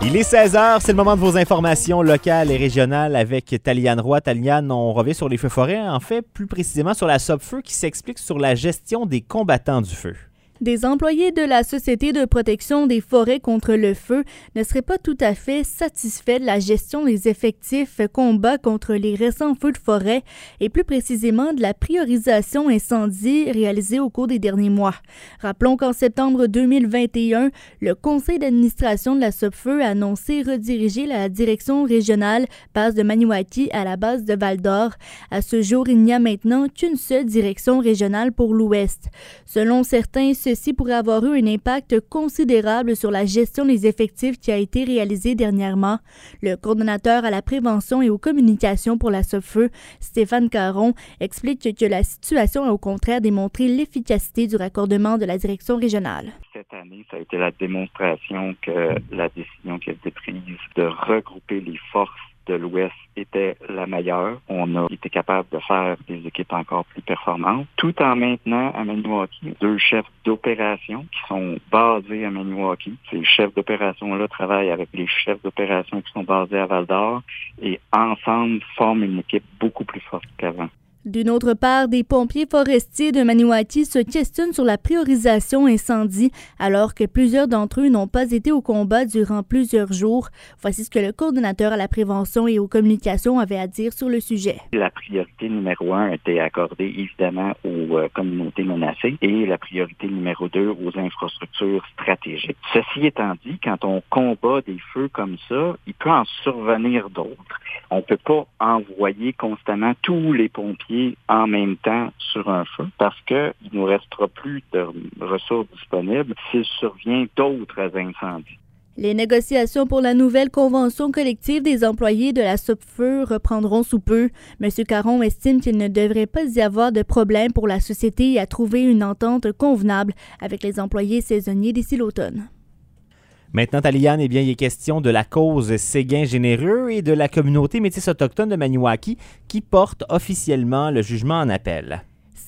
Il est 16h, c'est le moment de vos informations locales et régionales avec Taliane Roy. Taliane, on revient sur les feux forêts, en fait, plus précisément sur la SOPFEU qui s'explique sur la gestion des combattants du feu. Des employés de la Société de protection des forêts contre le feu ne seraient pas tout à fait satisfaits de la gestion des effectifs combat contre les récents feux de forêt et plus précisément de la priorisation incendie réalisée au cours des derniers mois. Rappelons qu'en septembre 2021, le conseil d'administration de la SOPFEU a annoncé rediriger la direction régionale base de Maniwaki à la base de Val-d'Or. À ce jour, il n'y a maintenant qu'une seule direction régionale pour l'Ouest. Selon certains, ceci pourrait avoir eu un impact considérable sur la gestion des effectifs qui a été réalisée dernièrement. Le coordonnateur à la prévention et aux communications pour la SOPFEU, Stéphane Caron, explique que la situation a au contraire démontré l'efficacité du raccordement de la direction régionale. Cette année, ça a été la démonstration que la décision qui a été prise de regrouper les forces de l'Ouest était la meilleure. On a été capable de faire des équipes encore plus performantes, tout en maintenant à Maniwaki 2 chefs d'opération qui sont basés à Maniwaki. Ces chefs d'opération-là travaillent avec les chefs d'opération qui sont basés à Val-d'Or et ensemble forment une équipe beaucoup plus forte qu'avant. D'une autre part, des pompiers forestiers de Maniwaki se questionnent sur la priorisation incendie alors que plusieurs d'entre eux n'ont pas été au combat durant plusieurs jours. Voici ce que le coordonnateur à la prévention et aux communications avait à dire sur le sujet. La priorité numéro 1 était accordée évidemment aux communautés menacées et la priorité numéro 2 aux infrastructures stratégiques. Ceci étant dit, quand on combat des feux comme ça, il peut en survenir d'autres. On ne peut pas envoyer constamment tous les pompiers en même temps sur un feu parce qu'il ne nous restera plus de ressources disponibles s'il survient d'autres incendies. Les négociations pour la nouvelle convention collective des employés de la SOPFEU reprendront sous peu. M. Caron estime qu'il ne devrait pas y avoir de problème pour la société à trouver une entente convenable avec les employés saisonniers d'ici l'automne. Maintenant, Taliane, il est question de la cause Séguin généreux et de la communauté métisse autochtone de Maniwaki qui porte officiellement le jugement en appel.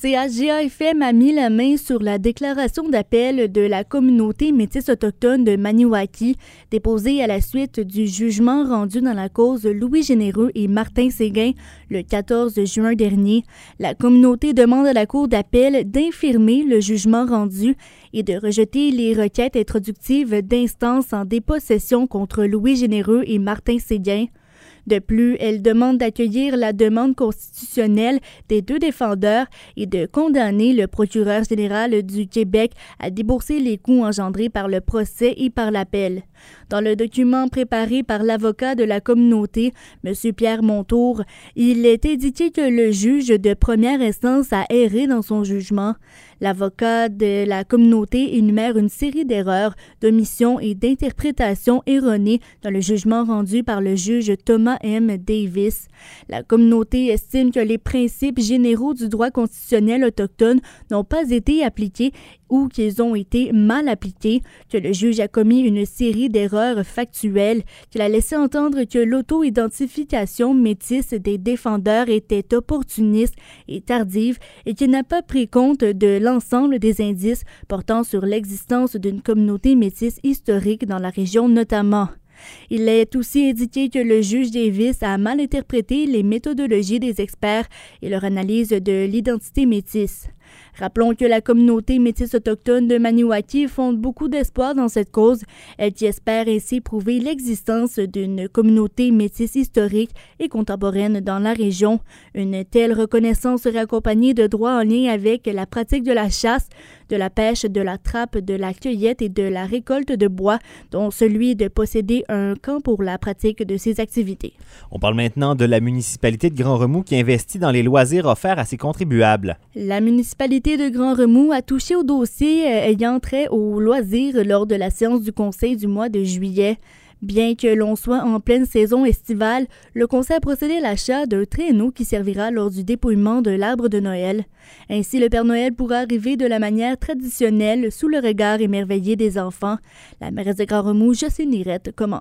CHGA-FM a mis la main sur la déclaration d'appel de la communauté métisse autochtone de Maniwaki, déposée à la suite du jugement rendu dans la cause Louis Généreux et Martin Séguin le 14 juin dernier. La communauté demande à la Cour d'appel d'infirmer le jugement rendu et de rejeter les requêtes introductives d'instance en dépossession contre Louis Généreux et Martin Séguin. De plus, elle demande d'accueillir la demande constitutionnelle des 2 défendeurs et de condamner le procureur général du Québec à débourser les coûts engendrés par le procès et par l'appel. Dans le document préparé par l'avocat de la communauté, M. Pierre Montour, il est indiqué que le juge de première instance a erré dans son jugement. L'avocat de la communauté énumère une série d'erreurs, d'omissions et d'interprétations erronées dans le jugement rendu par le juge Thomas M. Davis. La communauté estime que les principes généraux du droit constitutionnel autochtone n'ont pas été appliqués ou qu'ils ont été mal appliqués, que le juge a commis une série d'erreurs factuelles, qu'il a laissé entendre que l'auto-identification métisse des défendeurs était opportuniste et tardive et qu'il n'a pas pris compte de l'ensemble des indices portant sur l'existence d'une communauté métisse historique dans la région notamment. Il est aussi indiqué que le juge Davis a mal interprété les méthodologies des experts et leur analyse de l'identité métisse. Rappelons que la communauté métisse autochtone de Maniwaki fonde beaucoup d'espoir dans cette cause, elle qui espère ainsi prouver l'existence d'une communauté métisse historique et contemporaine dans la région. Une telle reconnaissance serait accompagnée de droits en lien avec la pratique de la chasse, de la pêche, de la trappe, de la cueillette et de la récolte de bois, dont celui de posséder un camp pour la pratique de ces activités. On parle maintenant de la municipalité de Grand-Remous qui investit dans les loisirs offerts à ses contribuables. La municipalité de Grand-Remous a touché au dossier ayant trait aux loisirs lors de la séance du conseil du mois de juillet. Bien que l'on soit en pleine saison estivale, le conseil a procédé à l'achat d'un traîneau qui servira lors du dépouillement de l'arbre de Noël. Ainsi, le Père Noël pourra arriver de la manière traditionnelle sous le regard émerveillé des enfants. La mairesse de Grand-Remous, Jocelyne Lirette, commente.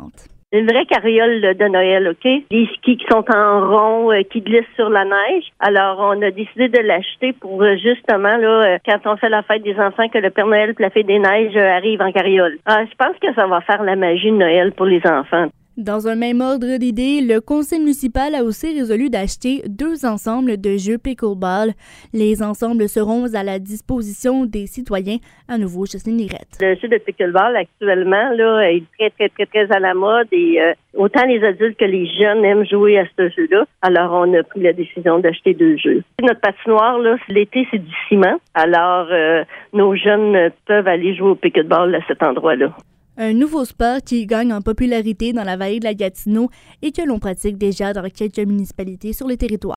Une vraie carriole de Noël, OK? Des skis qui sont en rond, qui glissent sur la neige. Alors, on a décidé de l'acheter pour justement, là, quand on fait la fête des enfants, que le Père Noël et la Fée des Neiges arrivent en carriole. Je pense que ça va faire la magie de Noël pour les enfants. Dans un même ordre d'idées, le conseil municipal a aussi résolu d'acheter 2 ensembles de jeux pickleball. Les ensembles seront à la disposition des citoyens. À nouveau, Jocelyne Lirette. Le jeu de pickleball, actuellement, là, est très à la mode et autant les adultes que les jeunes aiment jouer à ce jeu-là. Alors, on a pris la décision d'acheter 2 jeux. Notre patinoire, là, l'été, c'est du ciment. Alors, nos jeunes peuvent aller jouer au pickleball à cet endroit-là. Un nouveau sport qui gagne en popularité dans la vallée de la Gatineau et que l'on pratique déjà dans quelques municipalités sur le territoire.